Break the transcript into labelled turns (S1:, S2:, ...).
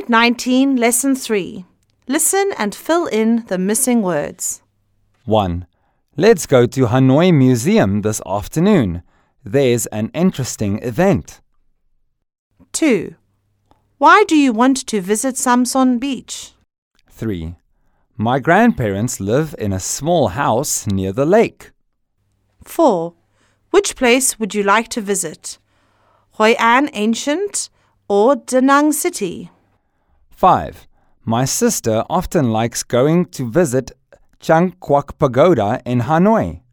S1: Unit 19, Lesson 3. Listen and fill in the missing words.
S2: 1. Let's go to Hanoi Museum this afternoon. There's an interesting event.
S1: 2. Why do you want to visit Samson Beach?
S2: 3. My grandparents live in a small house near the lake.
S1: 4. Which place would you like to visit? Hoi An Ancient or Da Nang City?
S2: 5. My sister often likes going to visit Chiang Kwok Pagoda in Hanoi.